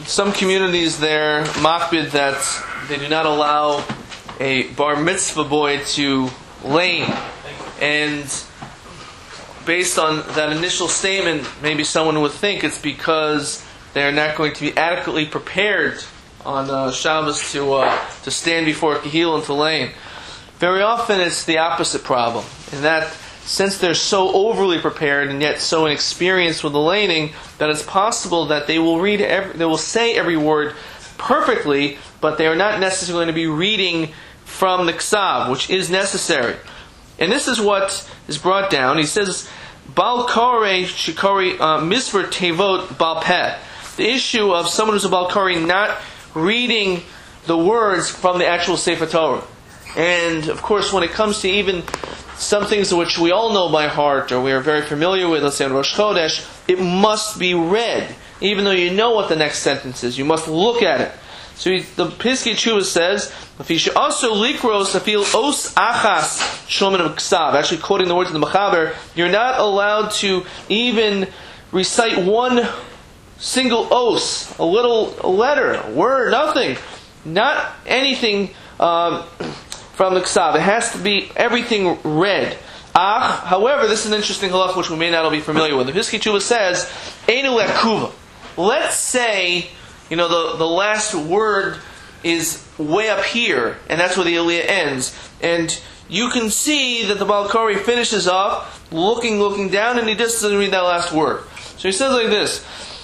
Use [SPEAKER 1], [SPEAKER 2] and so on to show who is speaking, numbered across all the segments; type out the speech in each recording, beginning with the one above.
[SPEAKER 1] some communities they're makbid that they do not allow a bar mitzvah boy to lane. And based on that initial statement, maybe someone would think it's because they're not going to be adequately prepared on Shabbos to stand before Kehillah and to lane. Very often it's the opposite problem, in that since they're so overly prepared and yet so inexperienced with the laning, that it's possible that they will say every word perfectly, but they are not necessarily going to be reading from the Ksav, which is necessary. And this is what is brought down. He says, Bal Kare Shikari Misver Tevot Bal Peh. The issue of someone who's a Bal Kare not reading the words from the actual Sefer Torah. And of course, when it comes to even some things which we all know by heart, or we are very familiar with, let's say on Rosh Chodesh, it must be read. Even though you know what the next sentence is, you must look at it. So the Piskei Tshuva says, also likros afil os achas shomen of ksav. Actually quoting the words of the Mechaber, you're not allowed to even recite one single os, a letter, a word, nothing. Not anything from the Ksav. It has to be everything read. However, this is an interesting halach which we may not all be familiar with. The Piskei Tshuva says, Einu lekuva. Let's say, the last word is way up here, and that's where the Aliyah ends. And you can see that the Bal Kari finishes off, looking down, and he just doesn't read that last word. So he says like this,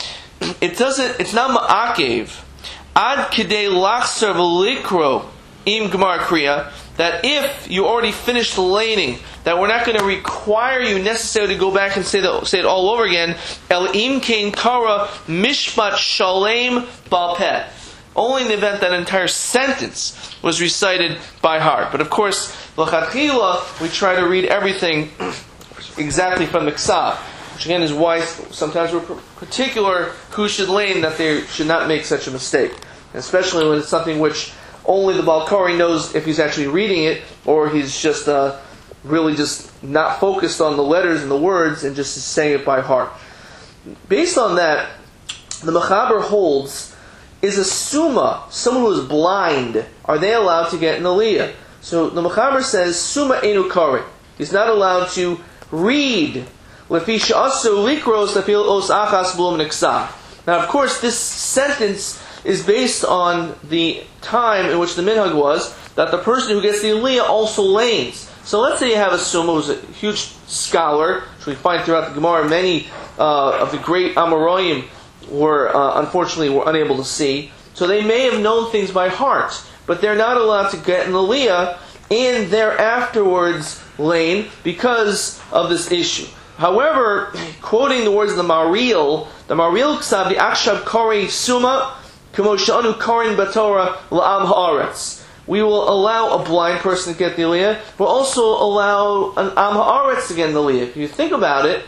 [SPEAKER 1] it's not ma'akev, ad kidei lachser v'likro im gemar kriya, that if you already finished the laning, that we're not going to require you necessarily to go back and say it all over again. El im kein kara mishpat shalem bal peh. Only in the event that entire sentence was recited by heart. But of course, l'chatchila, we try to read everything exactly from the Ksav, which again is why sometimes we're particular who should lane, that they should not make such a mistake, especially when it's something which only the Bal Kari knows if he's actually reading it, or he's just really just not focused on the letters and the words and just saying it by heart. Based on that, the Mechaber holds, is a summa, someone who is blind, are they allowed to get an aliyah? So the Mechaber says, summa einu kari. He's not allowed to read. Lefi she'asu likros lefil os achas blum neksa. Now of course this sentence is based on the time in which the minhag was that the person who gets the aliyah also lanes. So let's say you have a summa who's a huge scholar, which we find throughout the Gemara, many of the great Amoraim unfortunately were unable to see. So they may have known things by heart, but they're not allowed to get an aliyah and thereafterwards lane because of this issue. However, quoting the words of the Maril Ksav, the Akshab Kori Summa, Kamo Sha'anu Korin Batorah La'am Ha'aretz. We will allow a blind person to get the aliyah. We'll also allow an Am Ha'aretz to get the aliyah. If you think about it,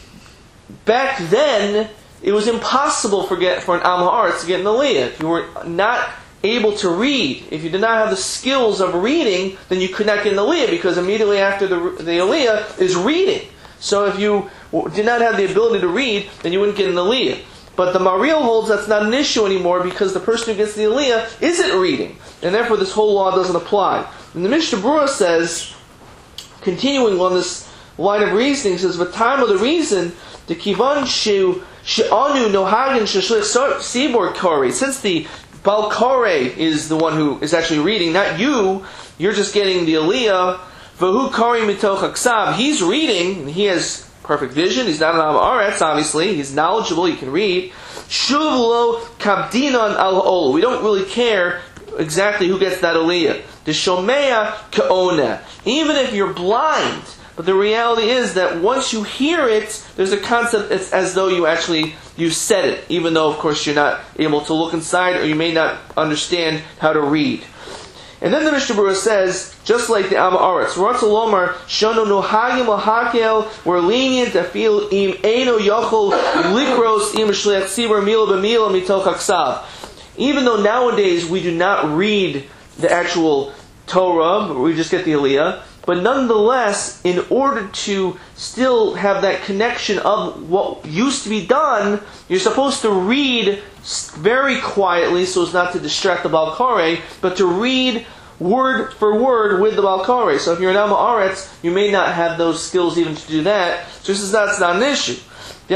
[SPEAKER 1] back then, it was impossible for an Am Ha'aretz to get an aliyah. If you were not able to read, if you did not have the skills of reading, then you could not get an aliyah, because immediately after the aliyah is reading. So if you did not have the ability to read, then you wouldn't get an aliyah. But the Maril holds that's not an issue anymore, because the person who gets the aliyah isn't reading, and therefore this whole law doesn't apply. And the Mishnah Berurah says, continuing on this line of reasoning, says, "V'tama, the reason the kivan she'anu nohagin sheshlich sibor kori." Since the Bal Kari is the one who is actually reading, not you, you're just getting the aliyah. V'hu kari mitoch haksav. He's reading, and he has perfect vision. He's not an Am Ha'aretz, obviously. He's knowledgeable. He can read. Shuv lo kabdinan al ha'ol. We don't really care exactly who gets that aliyah. The shomea ka'ona. Even if you're blind, but the reality is that once you hear it, there's a concept. It's as though you said it, even though, of course, you're not able to look inside, or you may not understand how to read. And then the Mishnah Berurah says, just like the Am Ha'aretz, Ratzalomar Shono Nohagim Lahakel, we're lenient to feel im Eino Yochel Likros im Shliach Tzibur Mila B'Mila Mitoch Haksav. Even though nowadays we do not read the actual Torah, we just get the Aliyah, but nonetheless, in order to still have that connection of what used to be done, you're supposed to read very quietly so as not to distract the Balkare, but to read word for word with the Balkare. So if you're an Amaretz, you may not have those skills even to do that. So this is that's not an issue. The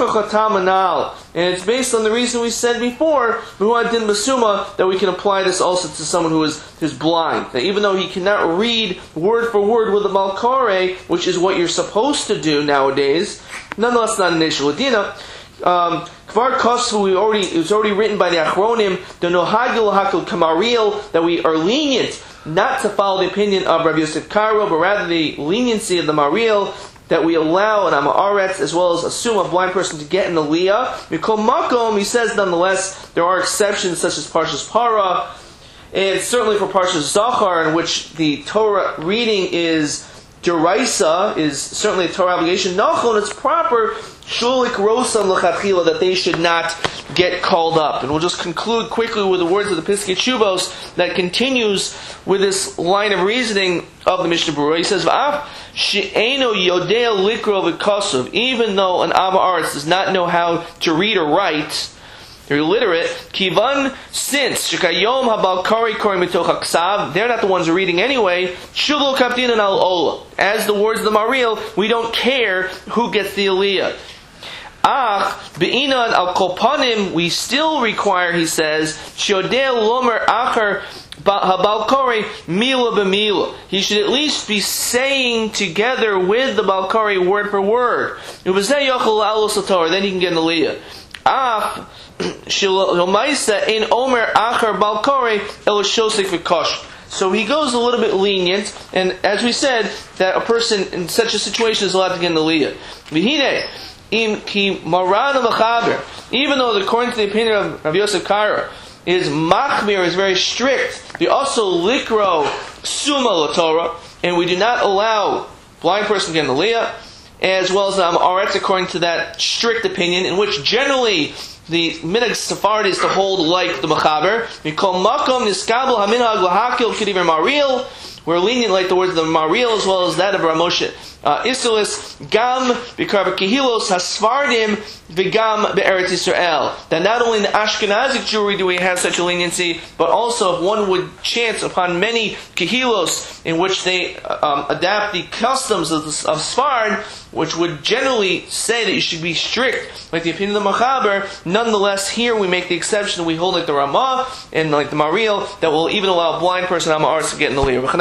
[SPEAKER 1] and it's based on the reason we said before, that we can apply this also to someone who is blind. That even though he cannot read word for word with the Balkare, which is what you're supposed to do nowadays, nonetheless not an issue. Kvar Kosvu, it was already written by the Achronim, the Nohagil Hakil Kamaril, that we are lenient not to follow the opinion of Rabbi Yosef Karo, but rather the leniency of the Maril, that we allow an Amaretz as well as assume a blind person to get an Aliyah. Mikol Makom, he says nonetheless, there are exceptions such as Parshas Para, and certainly for Parshas Zachar, in which the Torah reading is Deraisa, is certainly a Torah obligation. Nachon, it's proper, Shulik Rosan L'chachila, that they should not get called up. And we'll just conclude quickly with the words of the Piskei Teshuvos that continues with this line of reasoning of the Mishnah Berurah. He says, V'af she'eno yodea likro v'kasuv, even though an Am Haaretz does not know how to read or write, they're illiterate, Kivan, since Shekayom HaBalkari Korim Mitoch HaKsav, they're not the ones reading anyway, Shuvlo Kaptinan Al Ola. As the words of the Maril, we don't care who gets the Aliyah. Ach, Be'inan Al Kopanim, we still require, he says, Shodeh Lomer Achar HaBalkari Mila B'Mila. He should at least be saying together with the Balkari word for word. Ubezeh Yochel Alos HaTorah, then he can get an Aliyah. Ach, Shilomaisa in Omer Achar Balkore El Shosik V'Kosh. So he goes a little bit lenient, and as we said, that a person in such a situation is allowed to get an Aliyah. V'hine, im ki maran v'chaber, even though according to the opinion of Rav Yosef Karo, is machmir, is very strict, we also likro suma l'Torah, and we do not allow blind person to get an Aliyah, as well as Amaretz, according to that strict opinion, in which generally the minhag Sephardi is to hold like the Mechaber. Mikol makom niskabel haminhag lahakil k'divrei Maril. We're lenient like the words of the Maril as well as that of Ramoshe Isilis. Gam b'karva kehilos hasfardim v'gam be'eretz Yisrael. That not only in the Ashkenazic Jewry do we have such a leniency, but also if one would chance upon many kehilos in which they adapt the customs of Sfard, which would generally say that you should be strict, like the opinion of the Mechaber. Nonetheless, here we make the exception. We hold like the Ramah and like the Maril that will even allow a blind person Am Haaretz to get in the Aliyah.